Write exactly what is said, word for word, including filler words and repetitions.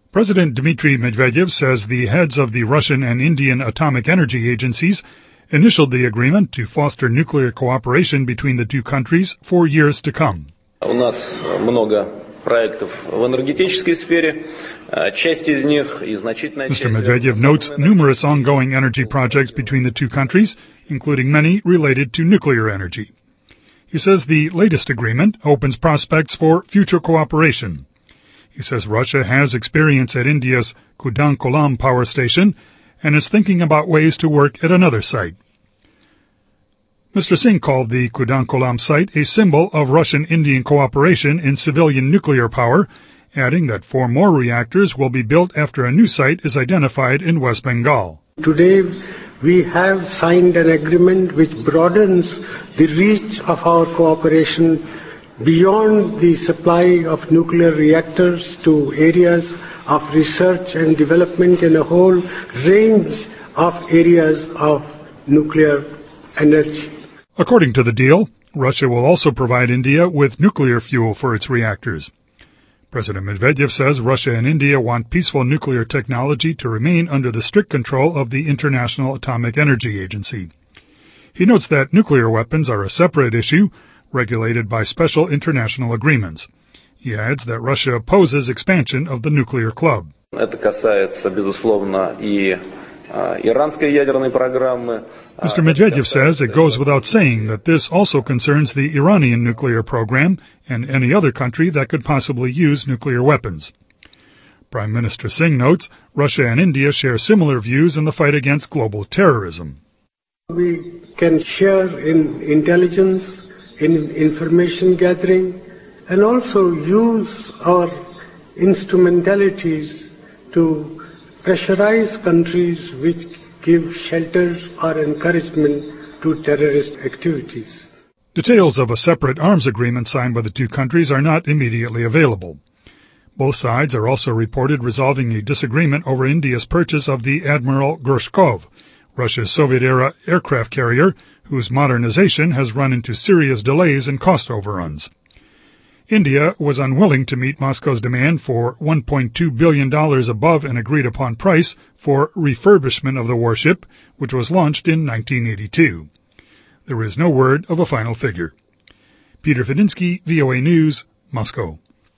President Dmitry Medvedev says the heads of the Russian and Indian atomic energy agencies initialed the agreement to foster nuclear cooperation between the two countries for years to come. У нас много проектов в энергетической сфере. Часть из них и значительная часть. Mister Medvedev notes numerous ongoing energy projects between the two countries, including many related to nuclear energy. He says the latest agreement opens prospects for future cooperation. He says Russia has experience at India's Kudankulam power station and is thinking about ways to work at another site. Mister Singh called the Kudankulam site a symbol of Russian-Indian cooperation in civilian nuclear power, adding that four more reactors will be built after a new site is identified in West Bengal. Today, we have signed an agreement which broadens the reach of our cooperation beyond the supply of nuclear reactors to areas of research and development in a whole range of areas of nuclear energy. According to the deal, Russia will also provide India with nuclear fuel for its reactors. President Medvedev says Russia and India want peaceful nuclear technology to remain under the strict control of the International Atomic Energy Agency. He notes that nuclear weapons are a separate issue, regulated by special international agreements. He adds that Russia opposes expansion of the nuclear club. Это касается, безусловно, и иранской ядерной программы. Mister Medvedev says it goes without saying that this also concerns the Iranian nuclear program and any other country that could possibly use nuclear weapons. Prime Minister Singh notes Russia and India share similar views in the fight against global terrorism. We can share in intelligence, in information gathering, and also use our instrumentalities to pressurize countries which give shelter or encouragement to terrorist activities. Details of a separate arms agreement signed by the two countries are not immediately available. Both sides are also reported resolving a disagreement over India's purchase of the Admiral Gorshkov, Russia's Soviet-era aircraft carrier, whose modernization has run into serious delays and cost overruns. India was unwilling to meet Moscow's demand for one point two billion dollars above an agreed-upon price for refurbishment of the warship, which was launched in nineteen eighty-two. There is no word of a final figure. Peter Fedinsky, V O A News, Moscow.